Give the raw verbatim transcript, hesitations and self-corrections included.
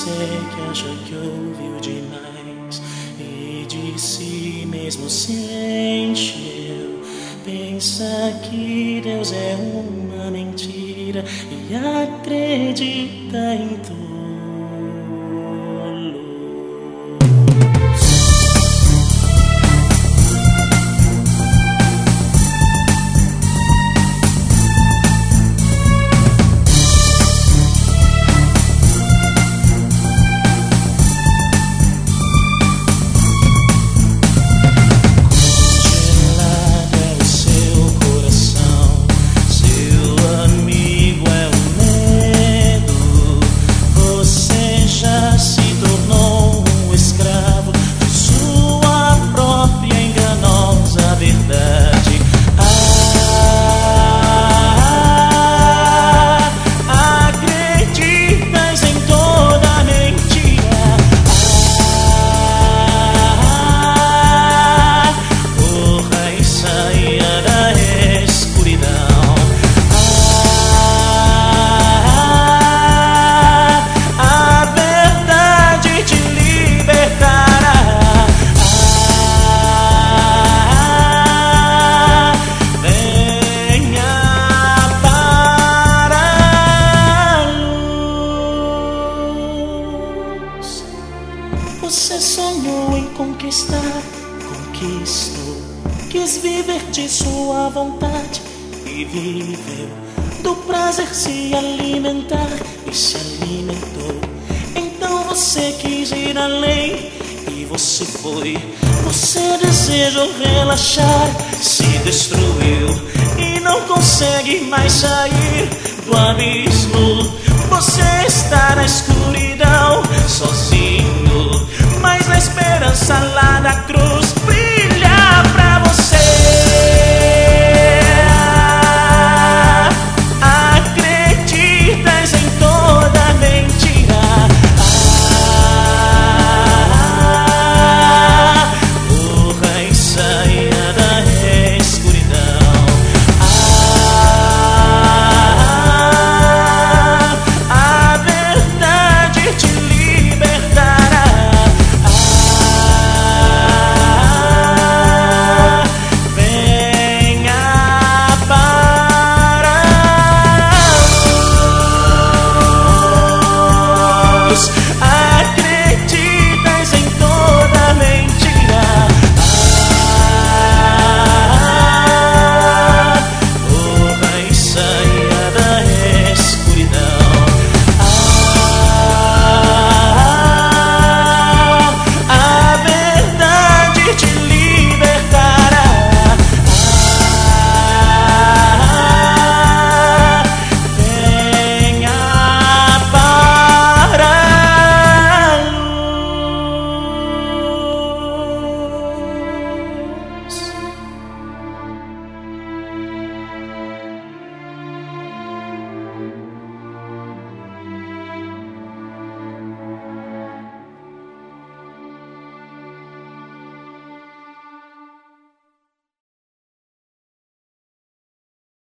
você que acha que ouviu demais e de si mesmo se encheu. Pensa que Deus é uma mentira e acredita em tudo. Você sonhou em conquistar, conquistou. Quis viver de sua vontade e viveu. Do prazer se alimentar e se alimentou. Então você quis ir além e você foi. Você desejou relaxar, se destruiu e não consegue mais sair do abismo. Você está na escuridão, sozinho, mas a esperança lá da cruz brilha pra você. Acreditas em toda mentira. Ah, corra e saia da escuridão. Ah, a verdade te libertará. Para